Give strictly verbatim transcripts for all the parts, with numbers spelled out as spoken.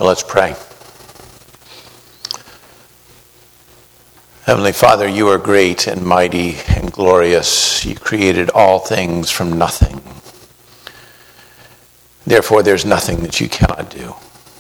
Well, let's pray. Heavenly Father, you are great and mighty and glorious. You created all things from nothing. Therefore, there's nothing that you cannot do.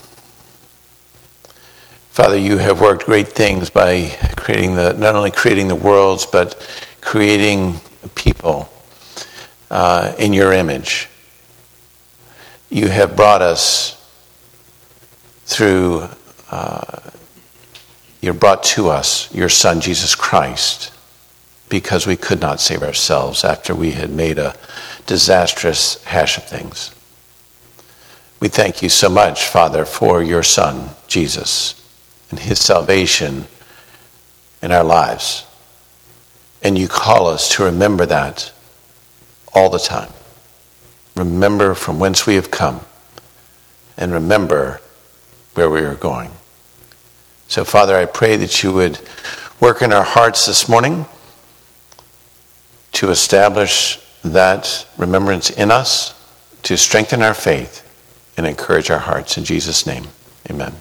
Father, you have worked great things by creating the, not only creating the worlds, but creating people uh, in your image. You have brought us through, uh, you brought to us your Son, Jesus Christ, because we could not save ourselves after we had made a disastrous hash of things. We thank you so much, Father, for your Son, Jesus, and his salvation in our lives. And you call us to remember that all the time. Remember from whence we have come, and remember where we are going. So, Father, I pray that you would work in our hearts this morning to establish that remembrance in us, to strengthen our faith and encourage our hearts. In Jesus' name, amen.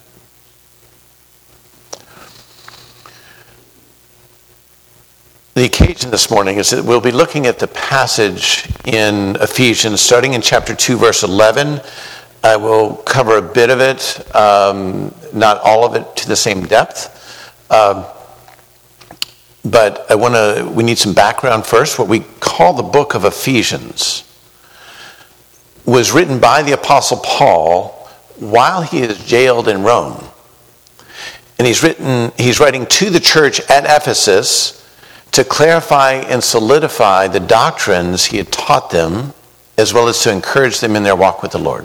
The occasion this morning is that we'll be looking at the passage in Ephesians, starting in chapter two, verse eleven. I will cover a bit of it, um, not all of it to the same depth. Um, but I want to. We need some background first. What we call the book of Ephesians was written by the Apostle Paul while he is jailed in Rome, and he's written. He's writing to the church at Ephesus to clarify and solidify the doctrines he had taught them, as well as to encourage them in their walk with the Lord.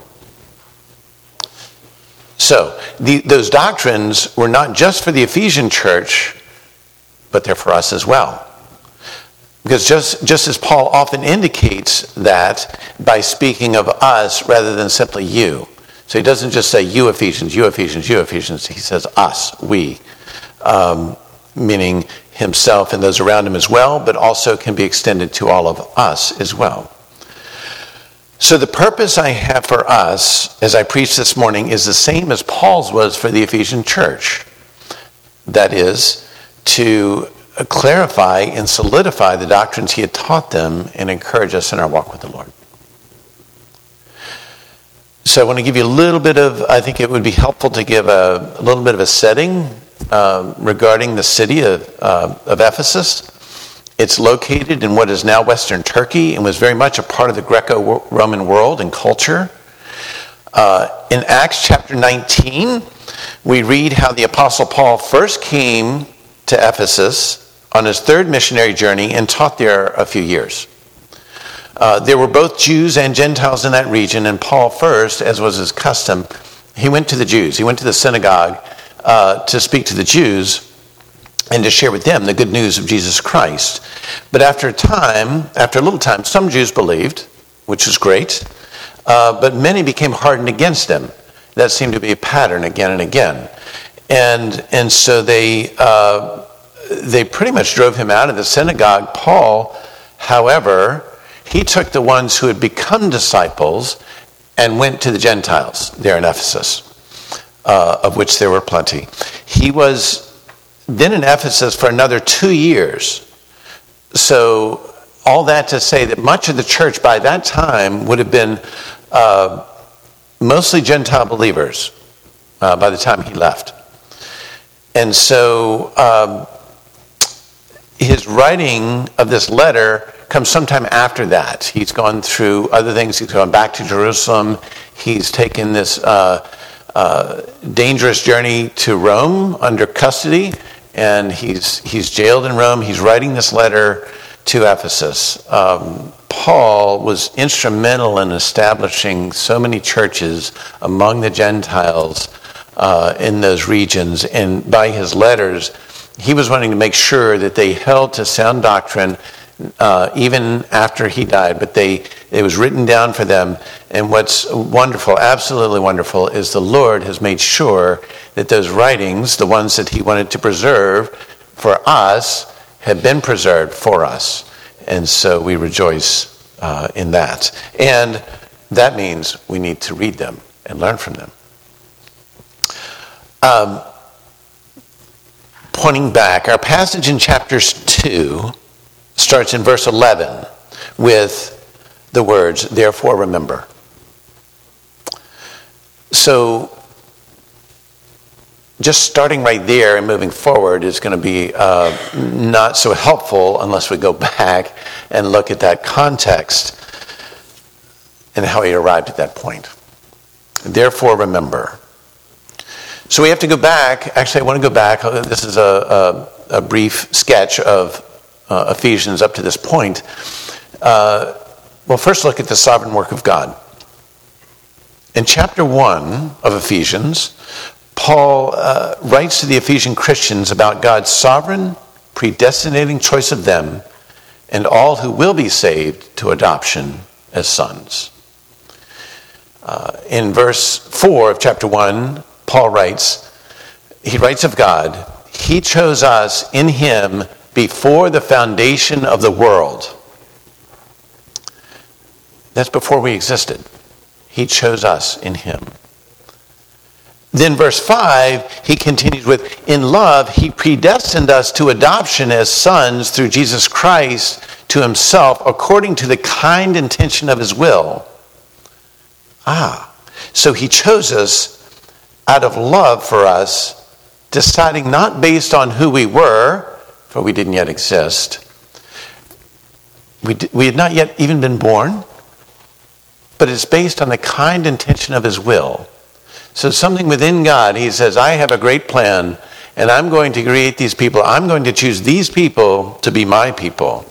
So, the, those doctrines were not just for the Ephesian church, but they're for us as well. Because just, just as Paul often indicates that by speaking of us rather than simply you. So he doesn't just say you Ephesians, you Ephesians, you Ephesians. He says us, we. Um, meaning himself and those around him as well, but also can be extended to all of us as well. So the purpose I have for us, as I preach this morning, is the same as Paul's was for the Ephesian church. That is, to clarify and solidify the doctrines he had taught them and encourage us in our walk with the Lord. So I want to give you a little bit of, I think it would be helpful to give a, a little bit of a setting uh, regarding the city of, uh, of Ephesus. It's located in what is now Western Turkey and was very much a part of the Greco-Roman world and culture. Uh, in Acts chapter nineteen, we read how the Apostle Paul first came to Ephesus on his third missionary journey and taught there a few years. Uh, there were both Jews and Gentiles in that region, and Paul first, as was his custom, he went to the Jews. He went to the synagogue uh, to speak to the Jews and to share with them the good news of Jesus Christ. But after a time, after a little time, some Jews believed, which was great, uh, but many became hardened against him. That seemed to be a pattern again and again. And and so they uh, they pretty much drove him out of the synagogue. Paul, however, he took the ones who had become disciples and went to the Gentiles there in Ephesus, uh, of which there were plenty. He was then in Ephesus for another two years. So all that to say that much of the church by that time would have been uh, mostly Gentile believers uh, by the time he left. And so um, his writing of this letter comes sometime after that. He's gone through other things. He's gone back to Jerusalem. He's taken this uh, uh, dangerous journey to Rome under custody. And he's he's jailed in Rome. He's writing this letter to Ephesus. Um, Paul was instrumental in establishing so many churches among the Gentiles uh, in those regions. And by his letters, he was wanting to make sure that they held to sound doctrine uh, even after he died. But they it was written down for them. And what's wonderful, absolutely wonderful, is the Lord has made sure that those writings, the ones that he wanted to preserve for us, have been preserved for us. And so we rejoice uh, in that. And that means we need to read them and learn from them. Um, pointing back, our passage in chapter two starts in verse eleven with the words, therefore remember. So, just starting right there and moving forward is going to be uh, not so helpful unless we go back and look at that context and how he arrived at that point. Therefore, remember. So we have to go back. Actually, I want to go back. This is a, a, a brief sketch of uh, Ephesians up to this point. Uh, well, first look at the sovereign work of God. In chapter one of Ephesians, Paul uh, writes to the Ephesian Christians about God's sovereign, predestinating choice of them and all who will be saved to adoption as sons. Uh, in verse four of chapter one, Paul writes, he writes of God, he chose us in him before the foundation of the world. That's before we existed. He chose us in him. Then verse five, he continues with, in love, he predestined us to adoption as sons through Jesus Christ to himself, according to the kind intention of his will. Ah, so he chose us out of love for us, deciding not based on who we were, for we didn't yet exist. We, d- we had not yet even been born, but it's based on the kind intention of his will. So something within God, he says, I have a great plan, and I'm going to create these people. I'm going to choose these people to be my people.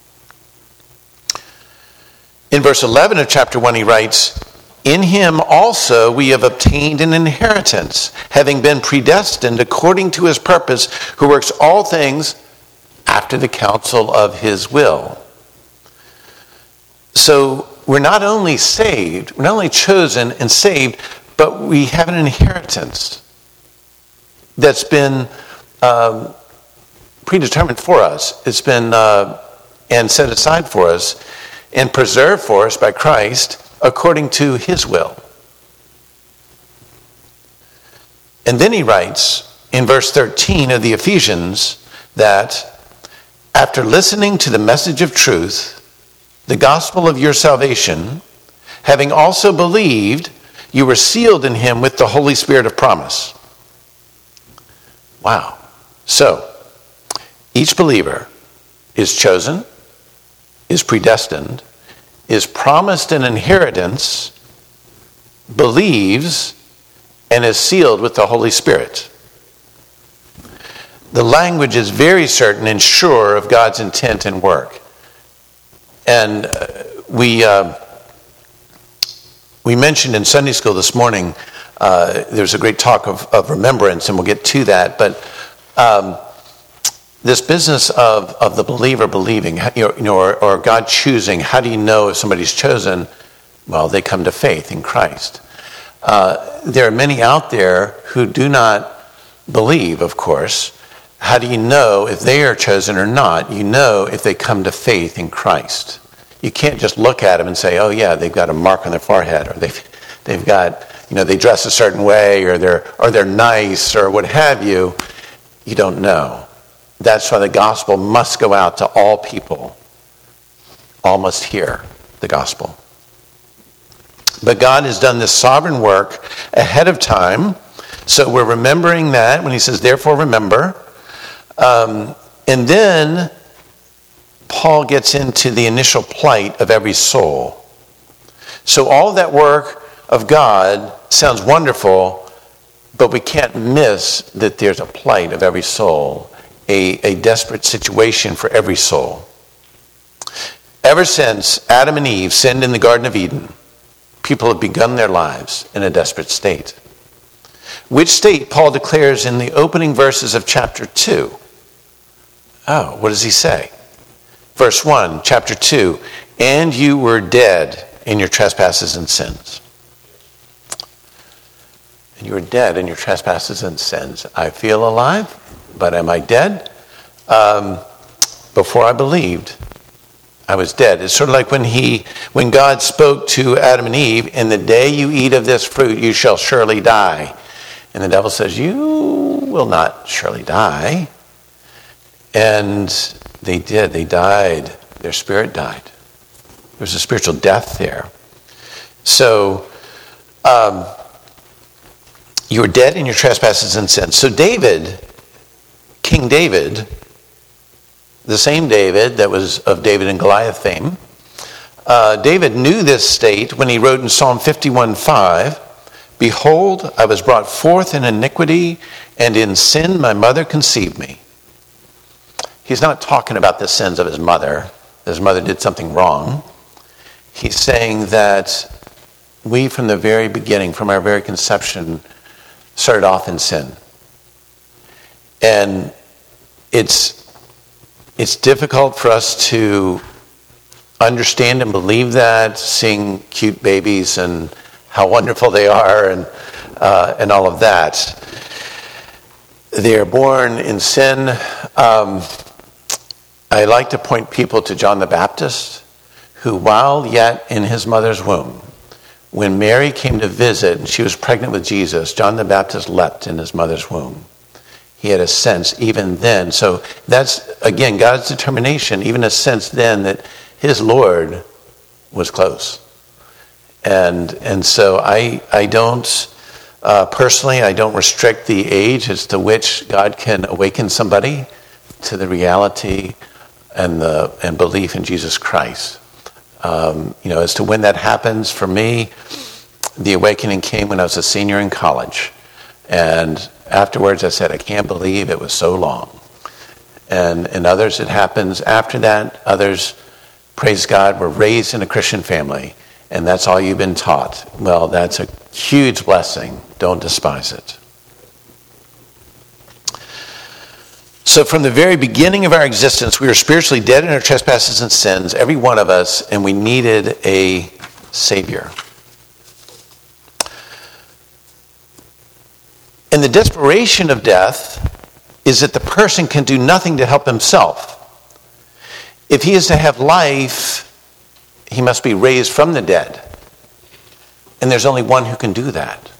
In verse eleven of chapter one, he writes, in him also we have obtained an inheritance, having been predestined according to his purpose, who works all things after the counsel of his will. So we're not only saved, we're not only chosen and saved, but we have an inheritance that's been um, predetermined for us. It's been uh, and set aside for us and preserved for us by Christ according to his will. And then he writes in verse thirteen of the Ephesians that after listening to the message of truth, the gospel of your salvation, having also believed, you were sealed in him with the Holy Spirit of promise. Wow. So, each believer is chosen, is predestined, is promised an inheritance, believes, and is sealed with the Holy Spirit. The language is very certain and sure of God's intent and work. And uh, we... Uh, We mentioned in Sunday school this morning, uh, there's a great talk of, of remembrance, and we'll get to that. But um, this business of, of the believer believing, you know, or, or God choosing, how do you know if somebody's chosen? Well, they come to faith in Christ. Uh, there are many out there who do not believe, of course. How do you know if they are chosen or not? You know if they come to faith in Christ. You can't just look at them and say, oh yeah, they've got a mark on their forehead, or they've they've got, you know, they dress a certain way, or they're or they're nice, or what have you. You don't know. That's why the gospel must go out to all people. All must hear the gospel. But God has done this sovereign work ahead of time, so we're remembering that when he says, therefore remember. Um, and then Paul gets into the initial plight of every soul. So all that work of God sounds wonderful, but we can't miss that there's a plight of every soul, a, a desperate situation for every soul. Ever since Adam and Eve sinned in the Garden of Eden, people have begun their lives in a desperate state. Which state Paul declares in the opening verses of chapter two. Oh, what does he say? Verse one, chapter two, and you were dead in your trespasses and sins. And you were dead in your trespasses and sins. I feel alive, but am I dead? Um, before I believed, I was dead. It's sort of like when he, when God spoke to Adam and Eve, in the day you eat of this fruit, you shall surely die. And the devil says, you will not surely die. And they did. They died. Their spirit died. There was a spiritual death there. So, um, you were dead in your trespasses and sins. So David, King David, the same David that was of David and Goliath fame, uh, David knew this state when he wrote in Psalm fifty-one five, behold, I was brought forth in iniquity, and in sin my mother conceived me. He's not talking about the sins of his mother. His mother did something wrong. He's saying that we from the very beginning, from our very conception, started off in sin. And it's it's difficult for us to understand and believe that, seeing cute babies and how wonderful they are and uh, and all of that. They are born in sin. Um, I like to point people to John the Baptist, who while yet in his mother's womb, when Mary came to visit and she was pregnant with Jesus, John the Baptist leapt in his mother's womb. He had a sense even then. So that's, again, God's determination, even a sense then that his Lord was close. And and so I I don't, uh, personally, I don't restrict the age as to which God can awaken somebody to the reality and the and belief in Jesus Christ. Um, you know, as to when that happens, for me, the awakening came when I was a senior in college. And afterwards I said, I can't believe it was so long. And and others, it happens after that. Others, praise God, were raised in a Christian family. And that's all you've been taught. Well, that's a huge blessing. Don't despise it. So from the very beginning of our existence, we were spiritually dead in our trespasses and sins, every one of us, and we needed a Savior. And the desperation of death is that the person can do nothing to help himself. If he is to have life, he must be raised from the dead. And there's only one who can do that.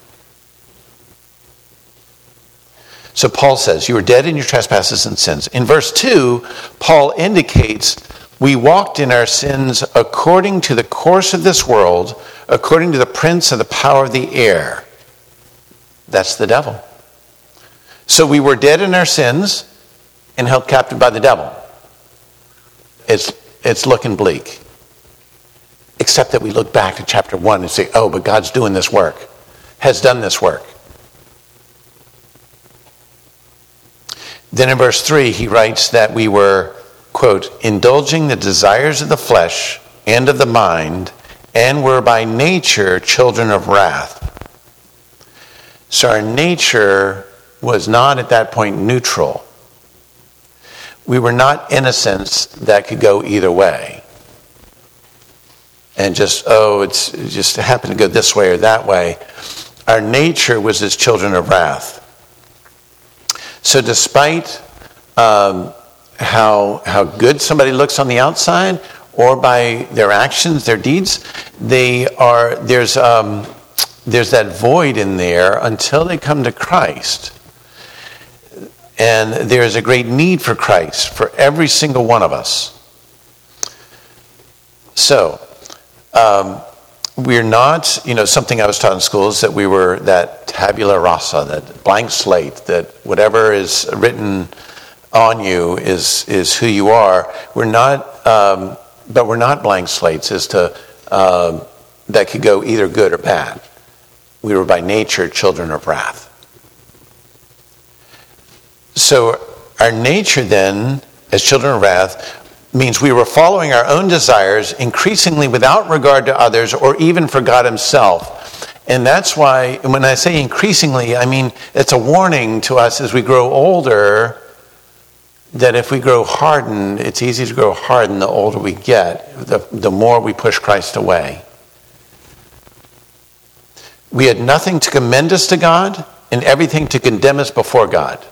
So Paul says, you were dead in your trespasses and sins. In verse two, Paul indicates we walked in our sins according to the course of this world, according to the prince of the power of the air. That's the devil. So we were dead in our sins and held captive by the devil. It's, it's looking bleak. Except that we look back to chapter one and say, oh, but God's doing this work, has done this work. Then in verse three, he writes that we were, quote, indulging the desires of the flesh and of the mind, and were by nature children of wrath. So our nature was not at that point neutral. We were not innocents that could go either way. And just, oh, it's it just happened to go this way or that way. Our nature was as children of wrath. So despite um, how how good somebody looks on the outside, or by their actions, their deeds, they are there's um, there's that void in there until they come to Christ. And there's a great need for Christ for every single one of us. So, um, we're not, you know, something I was taught in school is that we were that tabula rasa, that blank slate, that whatever is written on you is is who you are. We're not, um, but we're not blank slates as to uh, that could go either good or bad. We were by nature children of wrath. So our nature then, as children of wrath, means we were following our own desires increasingly without regard to others or even for God himself. And that's why, when I say increasingly, I mean it's a warning to us as we grow older that if we grow hardened, it's easy to grow hardened the older we get, the, the more we push Christ away. We had nothing to commend us to God and everything to condemn us before God.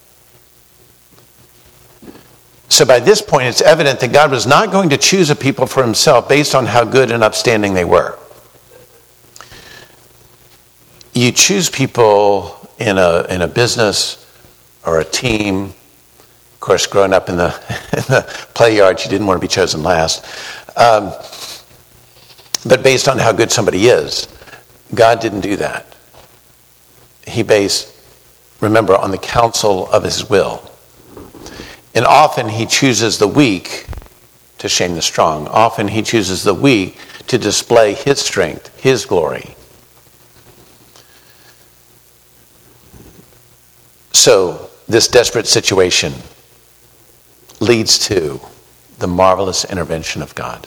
So by this point, it's evident that God was not going to choose a people for himself based on how good and upstanding they were. You choose people in a in a business or a team. Of course, growing up in the, in the play yard, you didn't want to be chosen last. Um, but based on how good somebody is, God didn't do that. He based, remember, on the counsel of his will. And often he chooses the weak to shame the strong. Often he chooses the weak to display his strength, his glory. So this desperate situation leads to the marvelous intervention of God.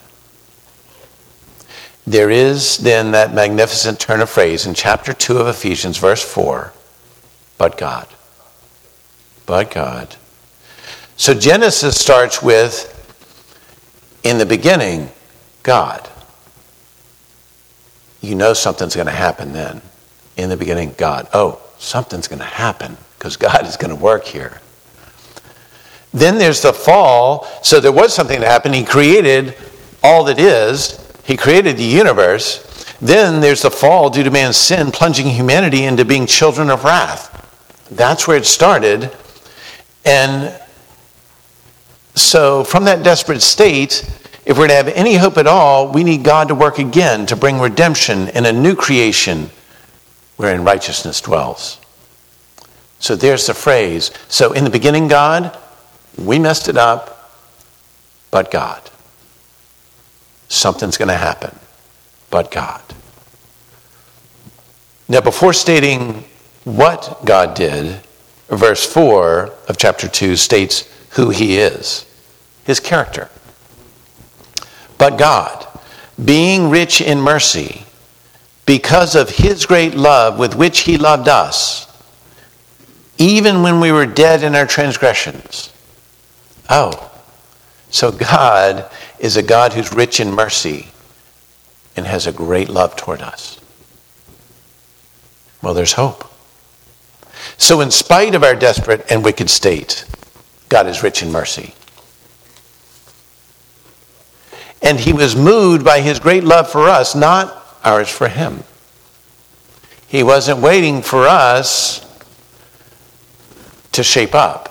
There is then that magnificent turn of phrase in chapter two of Ephesians, verse four, but God. But God. So Genesis starts with, in the beginning, God. You know something's going to happen then. In the beginning, God. Oh, something's going to happen because God is going to work here. Then there's the fall. So there was something that happened. He created all that is. He created the universe. Then there's the fall due to man's sin, plunging humanity into being children of wrath. That's where it started. And so from that desperate state, if we're to have any hope at all, we need God to work again to bring redemption and a new creation wherein righteousness dwells. So there's the phrase. So in the beginning, God, we messed it up, but God. Something's going to happen, but God. Now, before stating what God did, verse four of chapter two states who he is, his character. But God, being rich in mercy, because of his great love with which he loved us, even when we were dead in our transgressions. Oh, so God is a God who's rich in mercy and has a great love toward us. Well, there's hope. So in spite of our desperate and wicked state, God is rich in mercy. And he was moved by his great love for us, not ours for him. He wasn't waiting for us to shape up.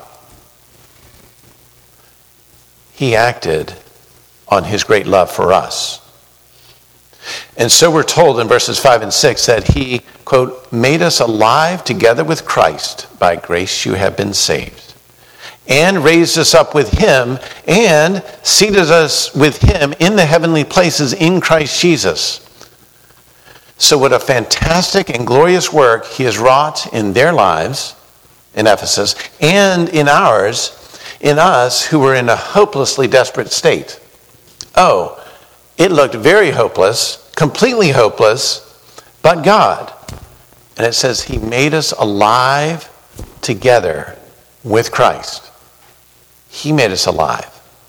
He acted on his great love for us. And so we're told in verses five and six that he, quote, made us alive together with Christ. By grace you have been saved. And raised us up with him and seated us with him in the heavenly places in Christ Jesus. So what a fantastic and glorious work he has wrought in their lives in Ephesus and in ours, in us who were in a hopelessly desperate state. Oh, it looked very hopeless, completely hopeless, but God. And it says he made us alive together with Christ. He made us alive.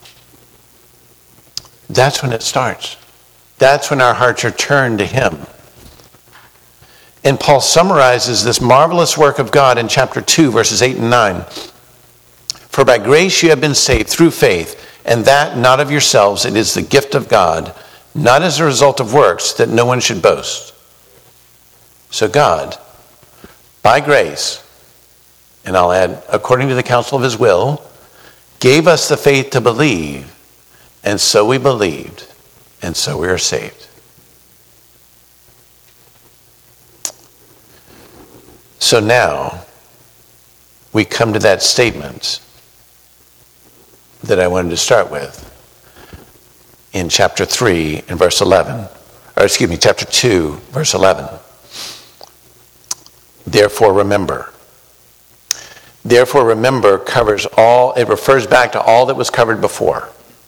That's when it starts. That's when our hearts are turned to him. And Paul summarizes this marvelous work of God in chapter two, verses eight and nine. For by grace you have been saved through faith, and that not of yourselves, it is the gift of God, not as a result of works, that no one should boast. So God, by grace, and I'll add, according to the counsel of his will, gave us the faith to believe, and so we believed, and so we are saved. So now, we come to that statement that I wanted to start with in chapter three and verse eleven, or excuse me, chapter two, verse eleven. Therefore remember. Therefore remember covers all, it refers back to all that was covered before.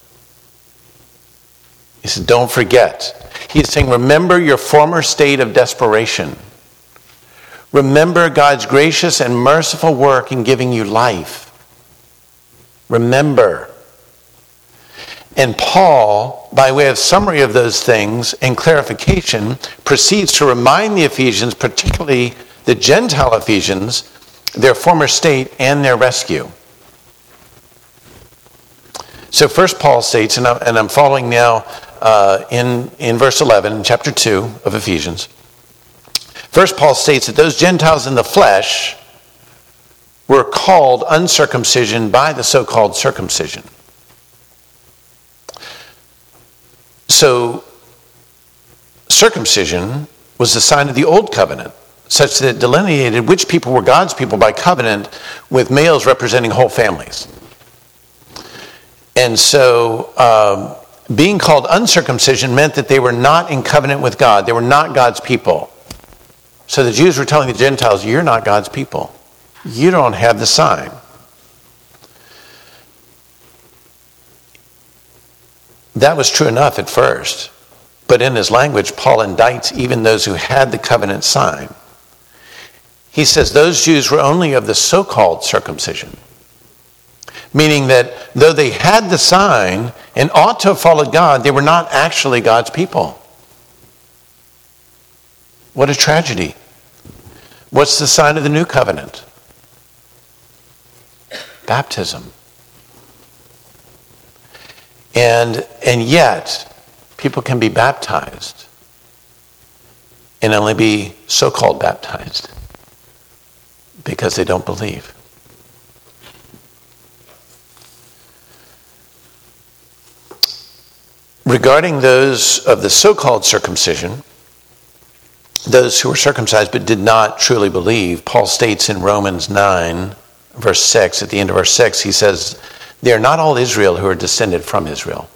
He said, don't forget. He's saying, remember your former state of desperation. Remember God's gracious and merciful work in giving you life. Remember. And Paul, by way of summary of those things and clarification, proceeds to remind the Ephesians, particularly the Gentile Ephesians, their former state and their rescue. So first Paul states, and I'm, and I'm following now uh, in, in verse eleven, in chapter two of Ephesians, First, Paul states that those Gentiles in the flesh were called uncircumcision by the so-called circumcision. So, circumcision was the sign of the old covenant, such that it delineated which people were God's people by covenant, with males representing whole families. And so, um, being called uncircumcision meant that they were not in covenant with God. They were not God's people. So the Jews were telling the Gentiles, you're not God's people. You don't have the sign. That was true enough at first. But in his language, Paul indicts even those who had the covenant sign. He says those Jews were only of the so-called circumcision. Meaning that though they had the sign and ought to have followed God, they were not actually God's people. What a tragedy. What's the sign of the new covenant? Baptism. And, and yet, people can be baptized and only be so-called baptized because they don't believe. Regarding those of the so-called circumcision, those who were circumcised but did not truly believe, Paul states in Romans nine, verse six, at the end of verse six, he says, they are not all Israel who are descended from Israel.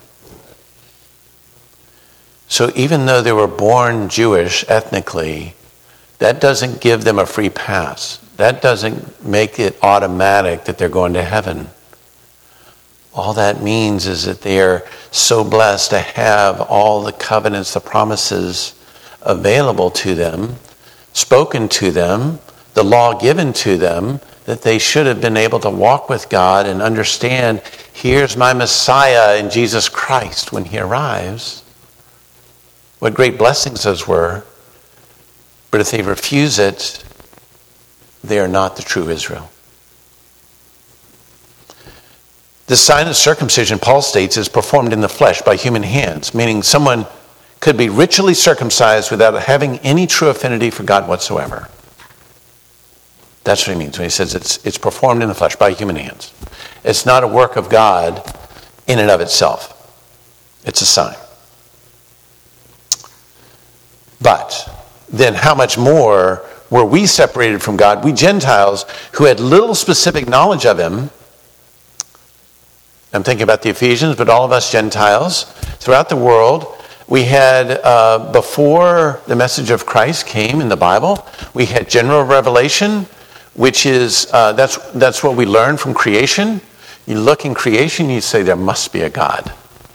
So even though they were born Jewish ethnically, that doesn't give them a free pass. That doesn't make it automatic that they're going to heaven. All that means is that they are so blessed to have all the covenants, the promises available to them, spoken to them, the law given to them, that they should have been able to walk with God and understand, here's my Messiah in Jesus Christ when he arrives. What great blessings those were. But if they refuse it, they are not the true Israel. The sign of circumcision, Paul states, is performed in the flesh by human hands, meaning someone could be ritually circumcised without having any true affinity for God whatsoever. That's what he means when he says it's, it's performed in the flesh by human hands. It's not a work of God in and of itself. It's a sign. But then how much more were we separated from God, we Gentiles who had little specific knowledge of him? I'm thinking about the Ephesians, but all of us Gentiles throughout the world, we had, uh, before the message of Christ came in the Bible, we had general revelation, which is, uh, that's, that's what we learn from creation. You look in creation, you say there must be a God.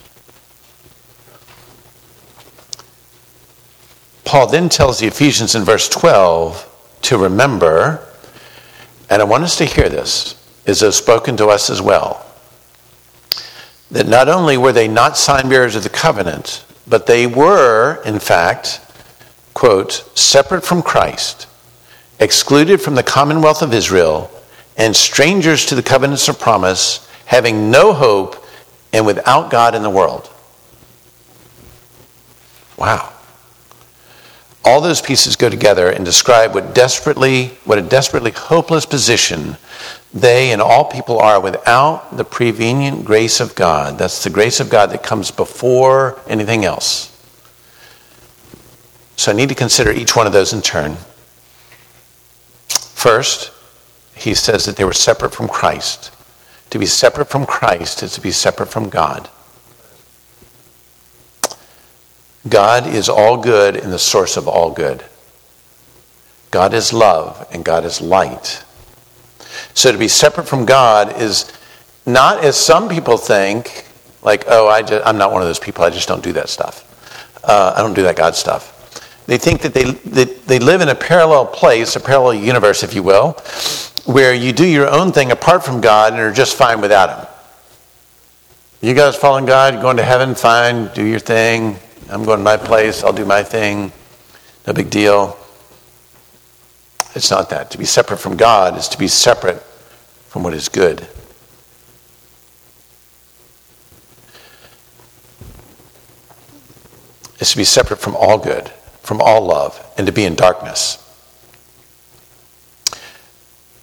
Paul then tells the Ephesians in verse twelve to remember, and I want us to hear this, as though spoken to us as well, that not only were they not sign bearers of the covenant, but they were, in fact, quote, separate from Christ, excluded from the commonwealth of Israel, and strangers to the covenants of promise, having no hope and without God in the world. Wow. All those pieces go together and describe what desperately, what a desperately hopeless position they and all people are without the prevenient grace of God. That's the grace of God that comes before anything else. So I need to consider each one of those in turn. First, he says that they were separate from Christ. To be separate from Christ is to be separate from God. God is all good and the source of all good. God is love and God is light. So to be separate from God is not, as some people think, like, oh, I just, I'm not one of those people, I just don't do that stuff. Uh, I don't do that God stuff. They think that they, they, they live in a parallel place, a parallel universe, if you will, where you do your own thing apart from God and are just fine without him. You guys following God, you're going to heaven, fine, do your thing. I'm going to my place, I'll do my thing. No big deal. It's not that. To be separate from God is to be separate from what is good. It's to be separate from all good, from all love, and to be in darkness.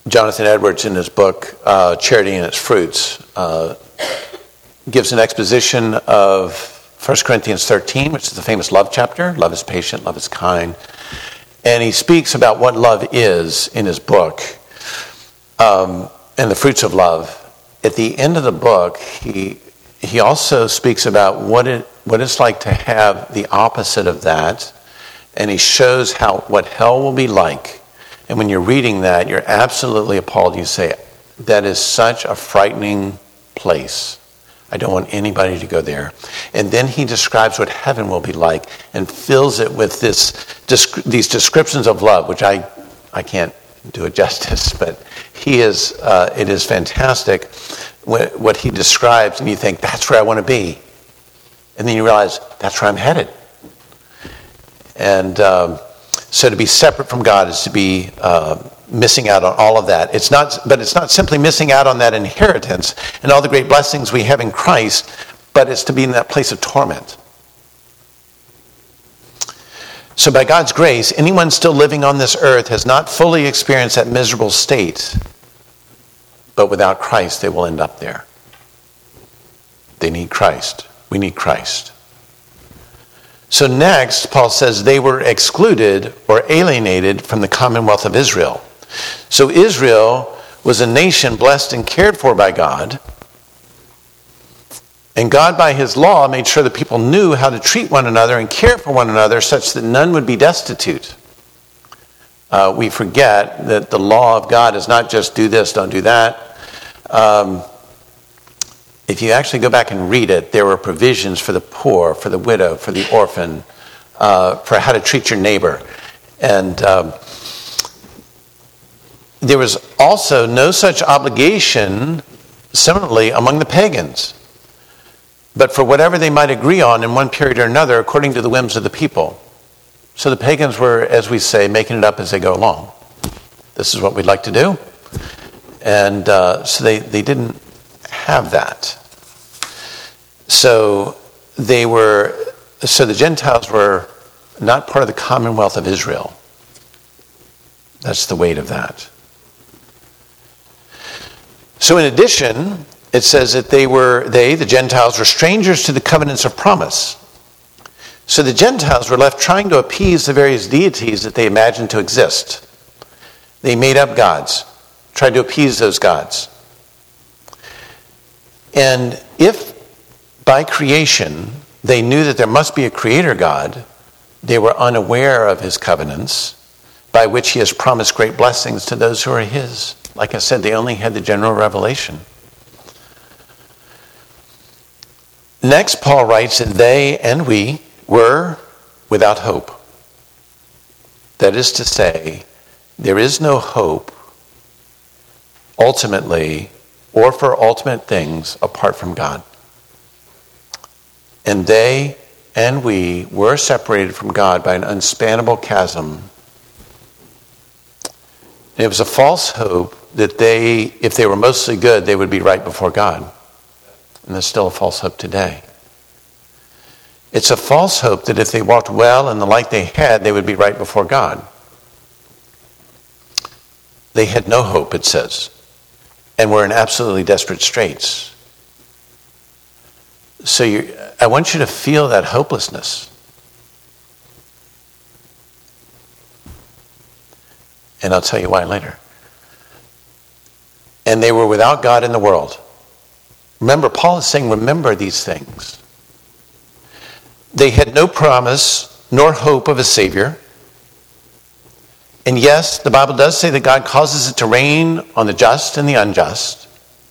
Jonathan Edwards, in his book, uh, Charity and Its Fruits, uh, gives an exposition of First Corinthians thirteen, which is the famous love chapter. Love is patient, love is kind. And he speaks about what love is in his book, um, and the fruits of love. At the end of the book, he he also speaks about what it what it's like to have the opposite of that, and he shows how what hell will be like. And when you're reading that, you're absolutely appalled. You say, that is such a frightening place. I don't want anybody to go there. And then he describes what heaven will be like and fills it with this these descriptions of love, which I, I can't do it justice, but he is uh, it is fantastic what, what he describes, and you think, that's where I want to be. And then you realize, that's where I'm headed. And um, so to be separate from God is to be uh, missing out on all of that. It's not, but it's not simply missing out on that inheritance and all the great blessings we have in Christ, but it's to be in that place of torment. So by God's grace, anyone still living on this earth has not fully experienced that miserable state, but without Christ, they will end up there. They need Christ. We need Christ. So next, Paul says they were excluded or alienated from the commonwealth of Israel. So Israel was a nation blessed and cared for by God. And God, by his law, made sure that people knew how to treat one another and care for one another such that none would be destitute. Uh, we forget that the law of God is not just do this, don't do that. Um, if you actually go back and read it, there were provisions for the poor, for the widow, for the orphan, uh, for how to treat your neighbor. And um, there was also no such obligation, similarly, among the pagans, but for whatever they might agree on in one period or another, according to the whims of the people. So the pagans were, as we say, making it up as they go along. This is what we'd like to do. And uh, so they, they didn't have that. So they were, so the Gentiles were not part of the commonwealth of Israel. That's the weight of that. So in addition, it says that they were, they, the Gentiles, were strangers to the covenants of promise. So the Gentiles were left trying to appease the various deities that they imagined to exist. They made up gods, tried to appease those gods. And if by creation they knew that there must be a creator God, they were unaware of his covenants by which he has promised great blessings to those who are his. Like I said, they only had the general revelation. Next, Paul writes that they and we were without hope. That is to say, there is no hope ultimately or for ultimate things apart from God. And they and we were separated from God by an unspannable chasm. And it was a false hope that they, if they were mostly good, they would be right before God. And there's still a false hope today. It's a false hope that if they walked well in the light they had, they would be right before God. They had no hope, it says, and were in absolutely desperate straits. So you, I want you to feel that hopelessness. And I'll tell you why later. And they were without God in the world. Remember, Paul is saying, remember these things. They had no promise nor hope of a Savior. And yes, the Bible does say that God causes it to rain on the just and the unjust.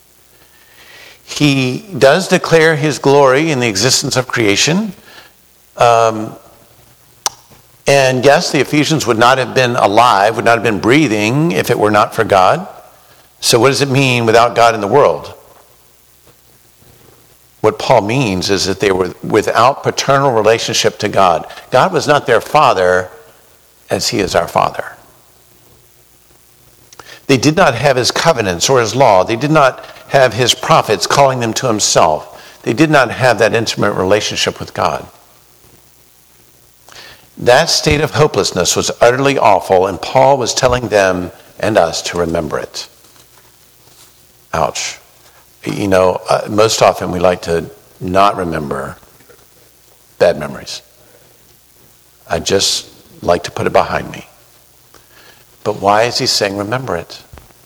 He does declare his glory in the existence of creation. Um, and yes, the Ephesians would not have been alive, would not have been breathing if it were not for God. So what does it mean without God in the world? What Paul means is that they were without paternal relationship to God. God was not their father as he is our father. They did not have his covenants or his law. They did not have his prophets calling them to himself. They did not have that intimate relationship with God. That state of hopelessness was utterly awful, and Paul was telling them and us to remember it. Ouch. You know, uh, most often we like to not remember bad memories. I just like to put it behind me. But why is he saying remember it?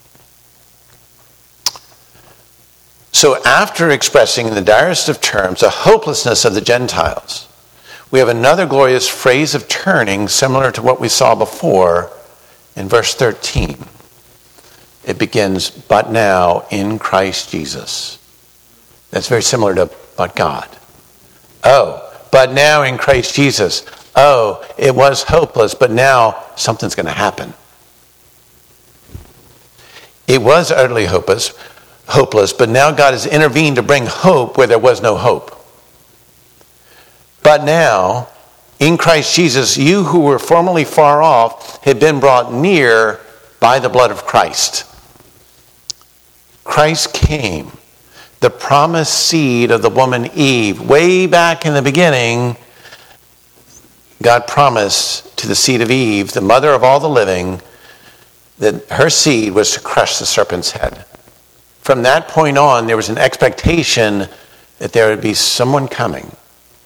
So after expressing in the direst of terms the hopelessness of the Gentiles, we have another glorious phrase of turning similar to what we saw before in verse thirteen. It begins, but now in Christ Jesus. That's very similar to but God. Oh, but now in Christ Jesus. Oh, it was hopeless, but now something's going to happen. It was utterly hopeless, hopeless, but now God has intervened to bring hope where there was no hope. But now, in Christ Jesus, you who were formerly far off have been brought near by the blood of Christ. Christ came, the promised seed of the woman Eve. Way back in the beginning, God promised to the seed of Eve, the mother of all the living, that her seed was to crush the serpent's head. From that point on, there was an expectation that there would be someone coming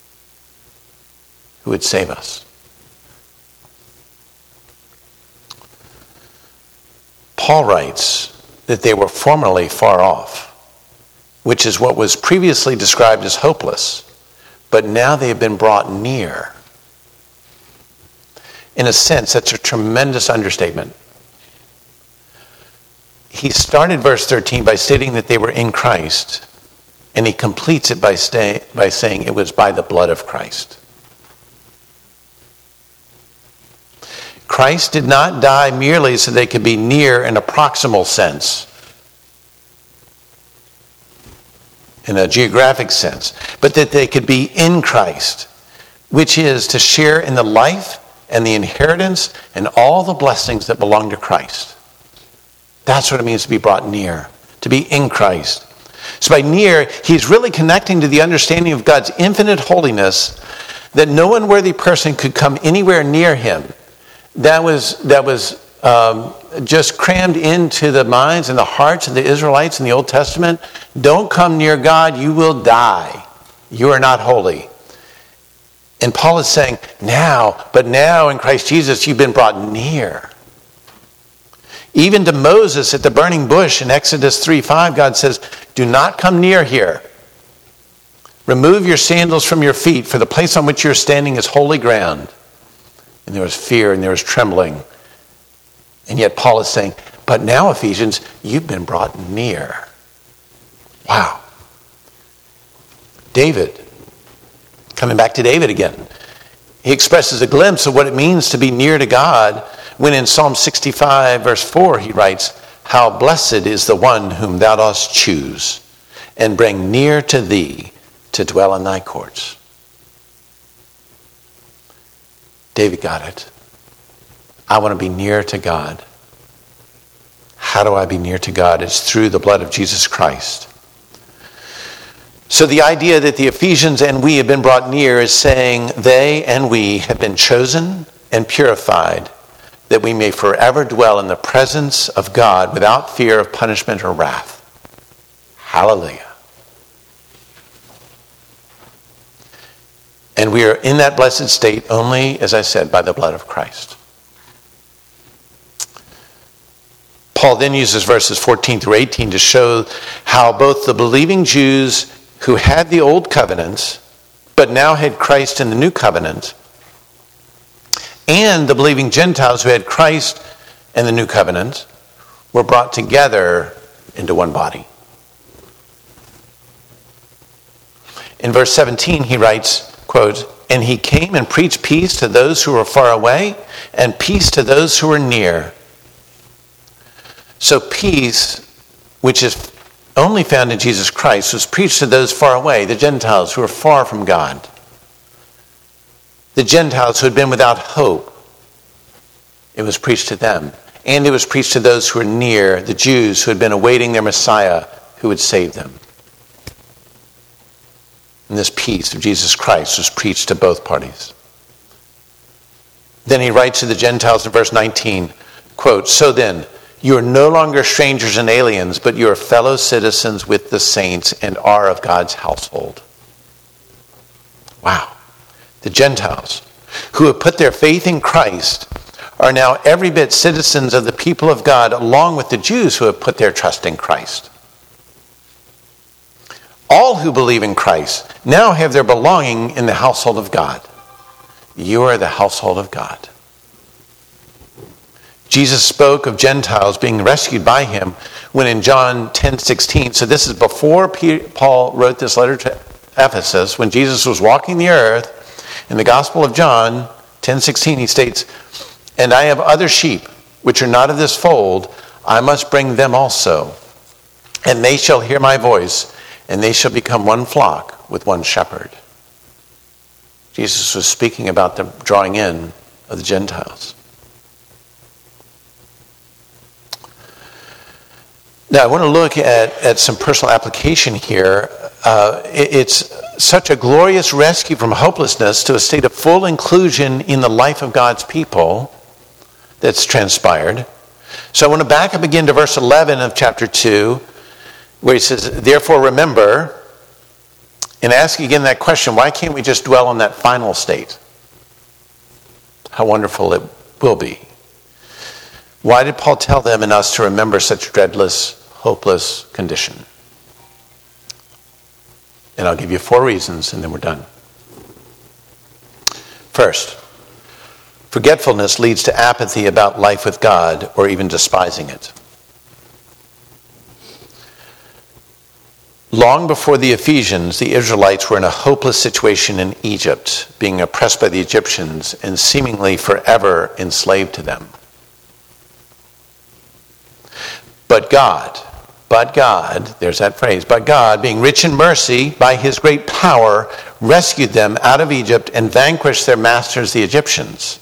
who would save us. Paul writes that they were formerly far off, which is what was previously described as hopeless, but now they have been brought near. In a sense, that's a tremendous understatement. He started verse thirteen by stating that they were in Christ, and he completes it by, stay, by saying it was by the blood of Christ. Christ did not die merely so they could be near in a proximal sense, in a geographic sense, but that they could be in Christ, which is to share in the life and the inheritance and all the blessings that belong to Christ. That's what it means to be brought near, to be in Christ. So by near, he's really connecting to the understanding of God's infinite holiness, that no unworthy person could come anywhere near him. That was that was um, just crammed into the minds and the hearts of the Israelites in the Old Testament. Don't come near God, you will die. You are not holy. And Paul is saying, now, but now in Christ Jesus, you've been brought near. Even to Moses at the burning bush in Exodus three five, God says, do not come near here. Remove your sandals from your feet, for the place on which you're standing is holy ground. And there was fear and there was trembling. And yet Paul is saying, but now, Ephesians, you've been brought near. Wow. David, coming back to David again, he expresses a glimpse of what it means to be near to God when in Psalm sixty-five, verse four, he writes, how blessed is the one whom thou dost choose and bring near to thee to dwell in thy courts. David got it. I want to be near to God. How do I be near to God? It's through the blood of Jesus Christ. So the idea that the Ephesians and we have been brought near is saying they and we have been chosen and purified, that we may forever dwell in the presence of God without fear of punishment or wrath. Hallelujah. And we are in that blessed state only, as I said, by the blood of Christ. Paul then uses verses fourteen through eighteen to show how both the believing Jews who had the old covenants, but now had Christ in the new covenant, and the believing Gentiles who had Christ and the new covenant, were brought together into one body. In verse seventeen, he writes, quote, and he came and preached peace to those who were far away and peace to those who were near. So peace, which is only found in Jesus Christ, was preached to those far away, the Gentiles who were far from God. The Gentiles who had been without hope. It was preached to them. And it was preached to those who were near, the Jews who had been awaiting their Messiah who would save them. And this peace of Jesus Christ was preached to both parties. Then he writes to the Gentiles in verse nineteen, quote, so then, You are no longer strangers and aliens, but you are fellow citizens with the saints and are of God's household. Wow. The Gentiles, who have put their faith in Christ, are now every bit citizens of the people of God, along with the Jews who have put their trust in Christ. All who believe in Christ now have their belonging in the household of God. You are the household of God. Jesus spoke of Gentiles being rescued by him when in John ten sixteen, so this is before Paul wrote this letter to Ephesus, when Jesus was walking the earth, in the Gospel of John ten sixteen, he states, "And I have other sheep which are not of this fold, I must bring them also. And they shall hear my voice, and they shall become one flock with one shepherd." Jesus was speaking about the drawing in of the Gentiles. Now, I want to look at, at some personal application here. Uh, it, it's such a glorious rescue from hopelessness to a state of full inclusion in the life of God's people that's transpired. So I want to back up again to verse eleven of chapter two, where he says, "Therefore remember," and ask again that question, why can't we just dwell on that final state? How wonderful it will be. Why did Paul tell them and us to remember such dreadless, hopeless condition? And I'll give you four reasons and then we're done. First, forgetfulness leads to apathy about life with God or even despising it. Long before the Ephesians, the Israelites were in a hopeless situation in Egypt, being oppressed by the Egyptians and seemingly forever enslaved to them. But God, but God, there's that phrase, but God, being rich in mercy, by his great power, rescued them out of Egypt and vanquished their masters, the Egyptians.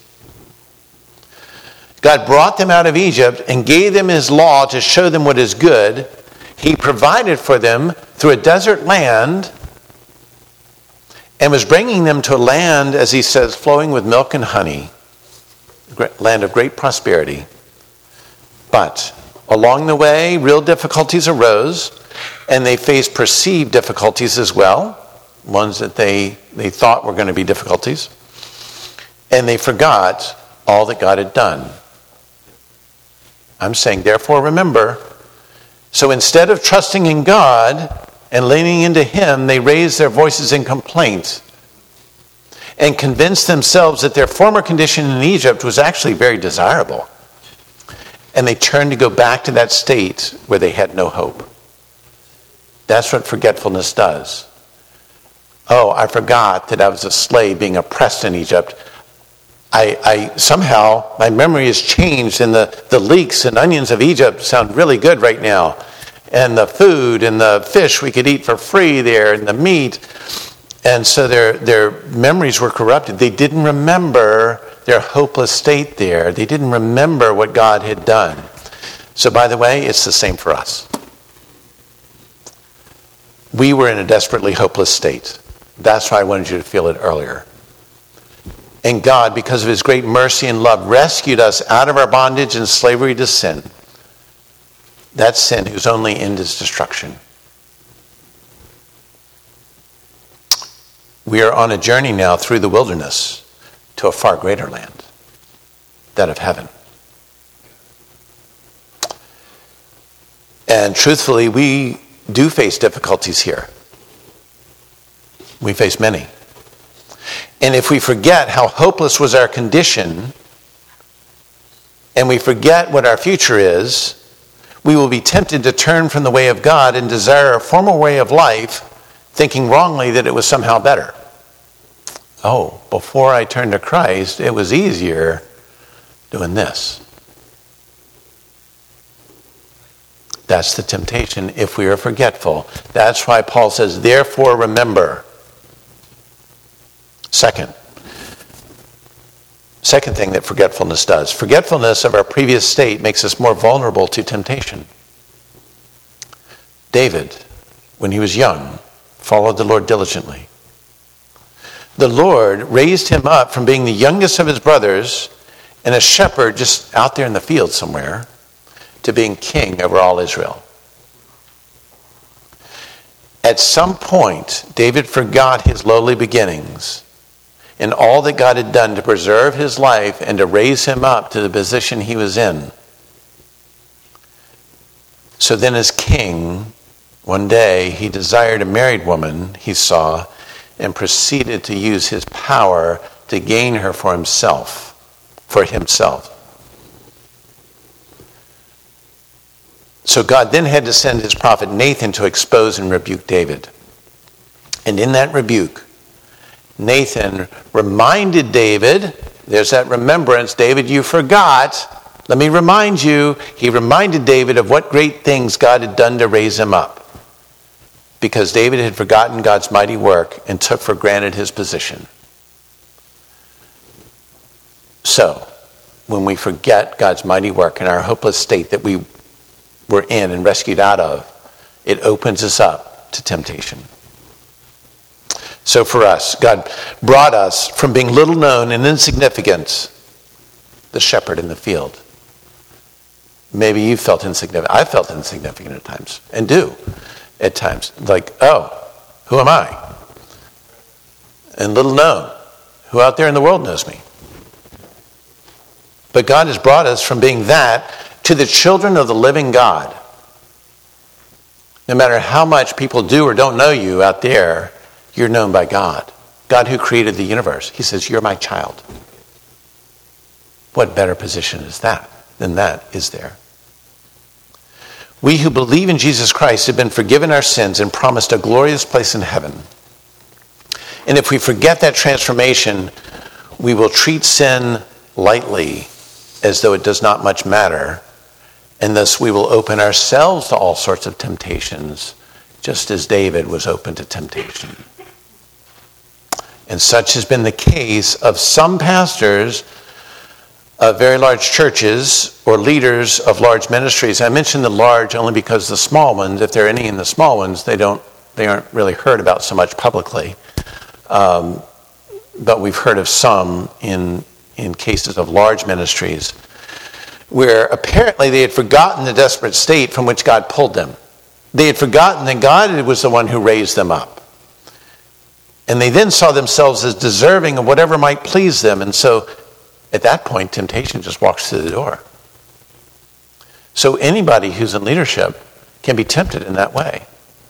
God brought them out of Egypt and gave them his law to show them what is good. He provided for them through a desert land and was bringing them to a land, as he says, flowing with milk and honey, a land of great prosperity. But along the way, real difficulties arose, and they faced perceived difficulties as well, ones that they, they thought were going to be difficulties, and they forgot all that God had done. I'm saying, therefore, remember. So instead of trusting in God and leaning into him, they raised their voices in complaint and convinced themselves that their former condition in Egypt was actually very desirable. And they turned to go back to that state where they had no hope. That's what forgetfulness does. Oh, I forgot that I was a slave being oppressed in Egypt. I, I somehow, my memory has changed, and the, the leeks and onions of Egypt sound really good right now. And the food and the fish we could eat for free there, and the meat. And so their, their memories were corrupted. They didn't remember their hopeless state there. They didn't remember what God had done. So by the way, it's the same for us. We were in a desperately hopeless state. That's why I wanted you to feel it earlier. And God, because of his great mercy and love, rescued us out of our bondage and slavery to sin. That sin whose only end is destruction. We are on a journey now through the wilderness to a far greater land, that of heaven. And truthfully, we do face difficulties here. We face many. And if we forget how hopeless was our condition, and we forget what our future is, we will be tempted to turn from the way of God and desire a former way of life, thinking wrongly that it was somehow better. Oh, before I turned to Christ, it was easier doing this. That's the temptation if we are forgetful. That's why Paul says, therefore remember. Second, second thing that forgetfulness does. Forgetfulness of our previous state makes us more vulnerable to temptation. David, when he was young, followed the Lord diligently. The Lord raised him up from being the youngest of his brothers and a shepherd just out there in the field somewhere to being king over all Israel. At some point, David forgot his lowly beginnings and all that God had done to preserve his life and to raise him up to the position he was in. So then as king, one day he desired a married woman he saw and proceeded to use his power to gain her for himself, for himself. So God then had to send his prophet Nathan to expose and rebuke David. And in that rebuke, Nathan reminded David, there's that remembrance, David, you forgot. Let me remind you, he reminded David of what great things God had done to raise him up. Because David had forgotten God's mighty work and took for granted his position. So, when we forget God's mighty work and our hopeless state that we were in and rescued out of, it opens us up to temptation. So for us, God brought us from being little known and insignificant, the shepherd in the field. Maybe you felt insignificant. I felt insignificant at times, and do at times. Like, oh, who am I? And little known. Who out there in the world knows me? But God has brought us from being that to the children of the living God. No matter how much people do or don't know you out there, you're known by God. God who created the universe. He says, you're my child. What better position is that than that is there? We who believe in Jesus Christ have been forgiven our sins and promised a glorious place in heaven. And if we forget that transformation, we will treat sin lightly as though it does not much matter. And thus we will open ourselves to all sorts of temptations, just as David was open to temptation. And such has been the case of some pastors of very large churches or leaders of large ministries. I mention the large only because the small ones, if there are any in the small ones, they don't they aren't really heard about so much publicly. Um, but we've heard of some in in cases of large ministries where apparently they had forgotten the desperate state from which God pulled them. They had forgotten that God was the one who raised them up. And they then saw themselves as deserving of whatever might please them. And so at that point, temptation just walks through the door. So anybody who's in leadership can be tempted in that way.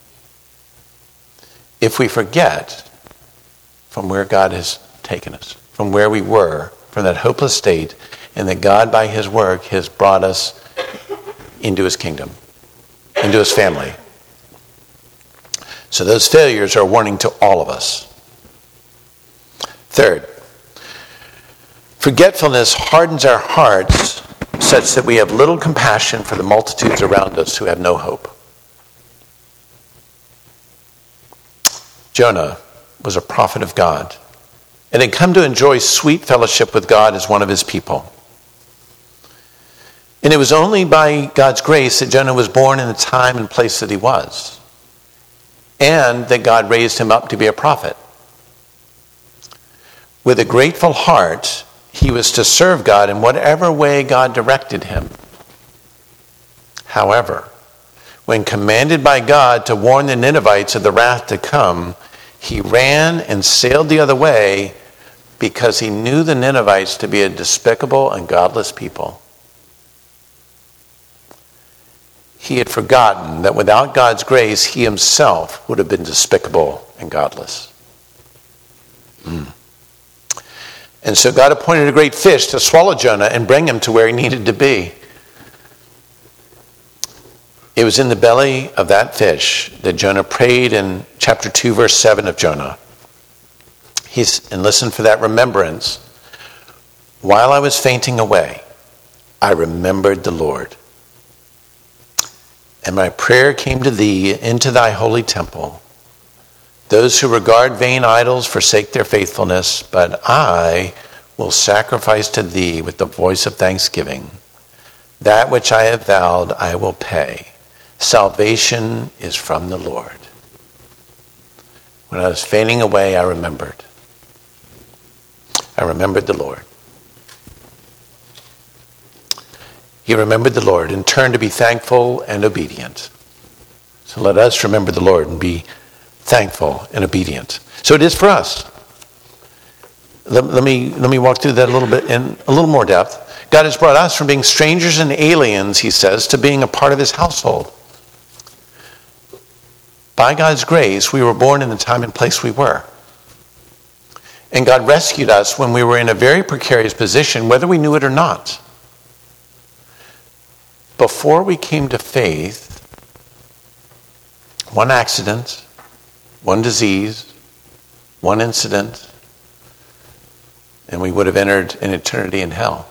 If we forget from where God has taken us, from where we were, from that hopeless state, and that God, by his work, has brought us into his kingdom, into his family. So those failures are a warning to all of us. Third, forgetfulness hardens our hearts such that we have little compassion for the multitudes around us who have no hope. Jonah was a prophet of God and had come to enjoy sweet fellowship with God as one of his people. And it was only by God's grace that Jonah was born in the time and place that he was, and that God raised him up to be a prophet. With a grateful heart, he was to serve God in whatever way God directed him. However, when commanded by God to warn the Ninevites of the wrath to come, he ran and sailed the other way because he knew the Ninevites to be a despicable and godless people. He had forgotten that without God's grace, he himself would have been despicable and godless. Mm. And so God appointed a great fish to swallow Jonah and bring him to where he needed to be. It was in the belly of that fish that Jonah prayed in chapter two, verse seven of Jonah. He's, and listen for that remembrance. While I was fainting away, I remembered the Lord. And my prayer came to thee into thy holy temple. Those who regard vain idols forsake their faithfulness, but I will sacrifice to thee with the voice of thanksgiving. That which I have vowed I will pay. Salvation is from the Lord. When I was fainting away, I remembered. I remembered the Lord. He remembered the Lord and turned to be thankful and obedient. So let us remember the Lord and be thankful and obedient. So it is for us. Let, let me let me walk through that a little bit in a little more depth. God has brought us from being strangers and aliens, he says, to being a part of his household. By God's grace, we were born in the time and place we were. And God rescued us when we were in a very precarious position, whether we knew it or not. Before we came to faith, one accident, one disease, one incident, and we would have entered an eternity in hell.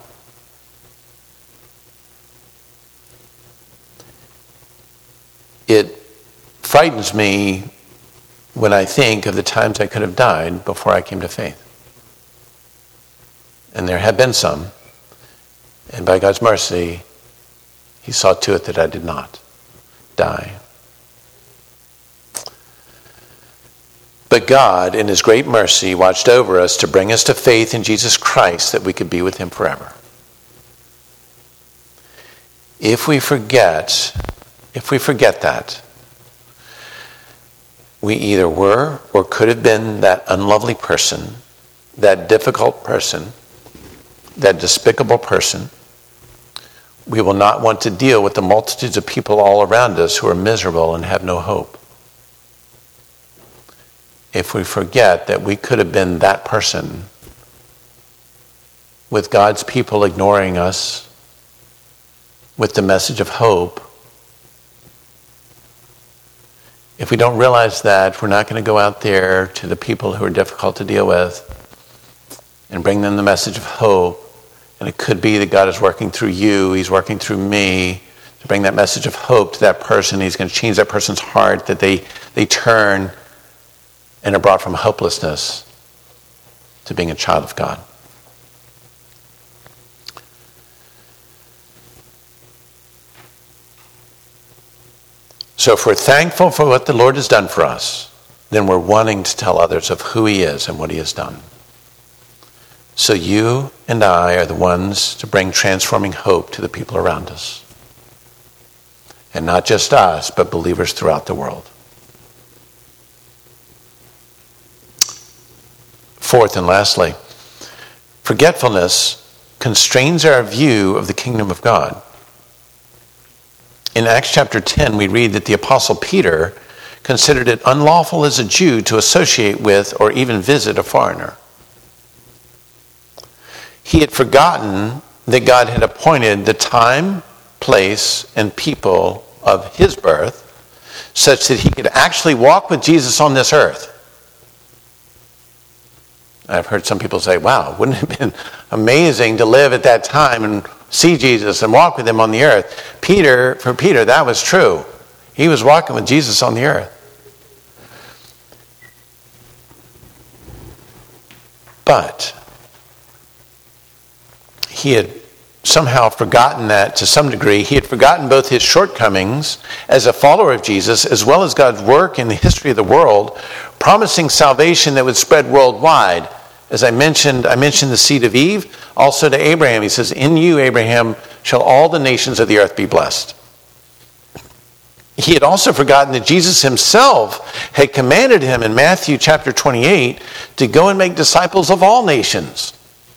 It frightens me when I think of the times I could have died before I came to faith. And there have been some, and by God's mercy, he saw to it that I did not die. But God, in his great mercy, watched over us to bring us to faith in Jesus Christ that we could be with him forever. If we forget, if we forget that, we either were or could have been that unlovely person, that difficult person, that despicable person. We will not want to deal with the multitudes of people all around us who are miserable and have no hope. If we forget that we could have been that person, with God's people ignoring us, with the message of hope, if we don't realize that, we're not going to go out there to the people who are difficult to deal with and bring them the message of hope. And it could be that God is working through you, he's working through me to bring that message of hope to that person. He's going to change that person's heart, that they, they turn and are brought from hopelessness to being a child of God. So if we're thankful for what the Lord has done for us, then we're wanting to tell others of who he is and what he has done. So you and I are the ones to bring transforming hope to the people around us. And not just us, but believers throughout the world. Fourth and lastly, forgetfulness constrains our view of the kingdom of God. In Acts chapter ten, we read that the Apostle Peter considered it unlawful as a Jew to associate with or even visit a foreigner. He had forgotten that God had appointed the time, place, and people of his birth such that he could actually walk with Jesus on this earth. I've heard some people say, wow, wouldn't it have been amazing to live at that time and see Jesus and walk with him on the earth? Peter, for Peter, that was true. He was walking with Jesus on the earth. But he had somehow forgotten that to some degree. He had forgotten both his shortcomings as a follower of Jesus as well as God's work in the history of the world, promising salvation that would spread worldwide. As I mentioned, I mentioned the seed of Eve, also to Abraham. He says, in you, Abraham, shall all the nations of the earth be blessed. He had also forgotten that Jesus himself had commanded him in Matthew chapter twenty-eight to go and make disciples of all nations.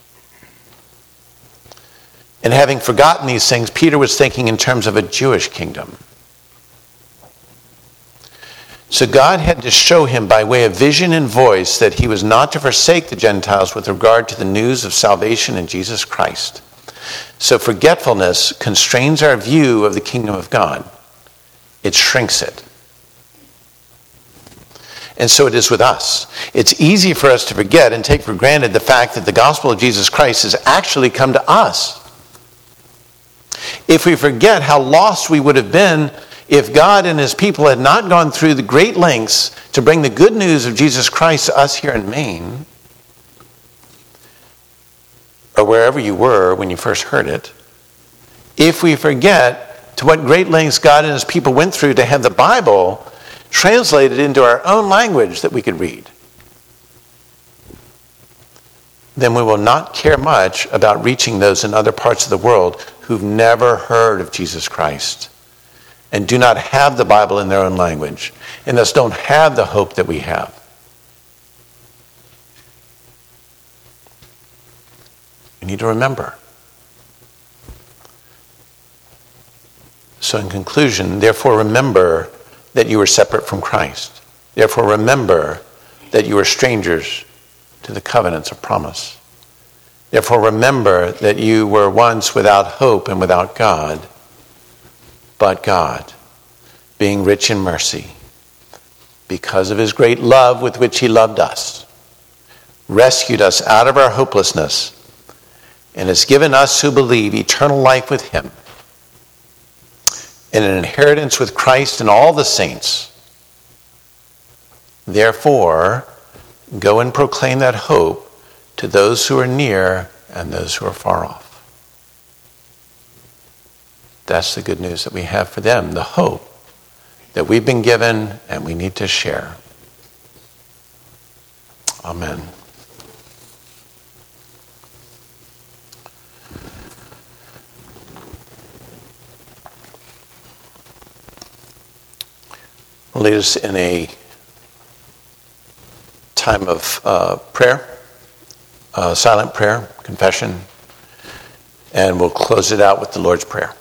And having forgotten these things, Peter was thinking in terms of a Jewish kingdom. So God had to show him by way of vision and voice that he was not to forsake the Gentiles with regard to the news of salvation in Jesus Christ. So forgetfulness constrains our view of the kingdom of God. It shrinks it. And so it is with us. It's easy for us to forget and take for granted the fact that the gospel of Jesus Christ has actually come to us. If we forget how lost we would have been if God and his people had not gone through the great lengths to bring the good news of Jesus Christ to us here in Maine, or wherever you were when you first heard it, if we forget to what great lengths God and his people went through to have the Bible translated into our own language that we could read, then we will not care much about reaching those in other parts of the world who've never heard of Jesus Christ and do not have the Bible in their own language and thus don't have the hope that we have. We need to remember. So in conclusion, therefore remember that you are separate from Christ. Therefore remember that you are strangers to the covenants of promise. Therefore remember that you were once without hope and without God, but God, being rich in mercy, because of his great love with which he loved us, rescued us out of our hopelessness and has given us who believe eternal life with him and an inheritance with Christ and all the saints. Therefore, go and proclaim that hope to those who are near and those who are far off. That's the good news that we have for them, the hope that we've been given and we need to share. Amen. I'll lead us in a time of uh, prayer, uh, silent prayer, confession, and we'll close it out with the Lord's Prayer.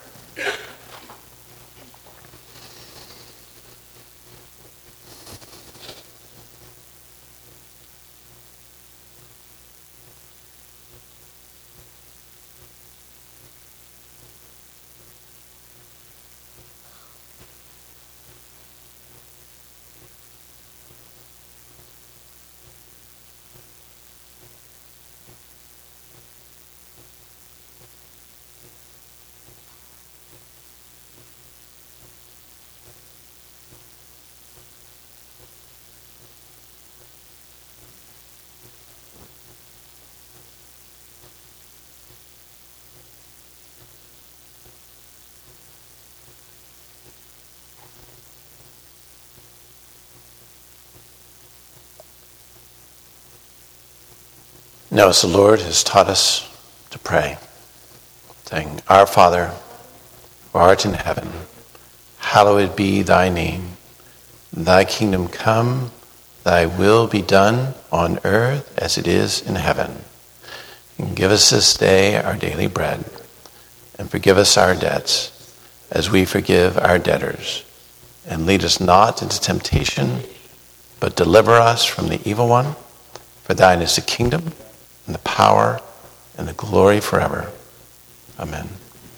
Now, as the Lord has taught us to pray, saying, Our Father, who art in heaven, hallowed be thy name. Thy kingdom come, thy will be done on earth as it is in heaven. And give us this day our daily bread, and forgive us our debts, as we forgive our debtors. And lead us not into temptation, but deliver us from the evil one. For thine is the kingdom, and the power, and the glory forever. Amen.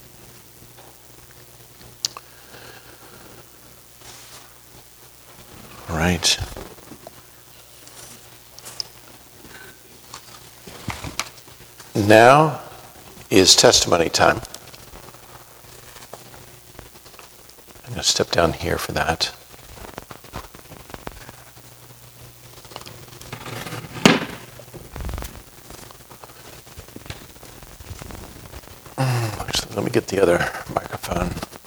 All right. Now is testimony time. I'm going to step down here for that. Let me get the other microphone.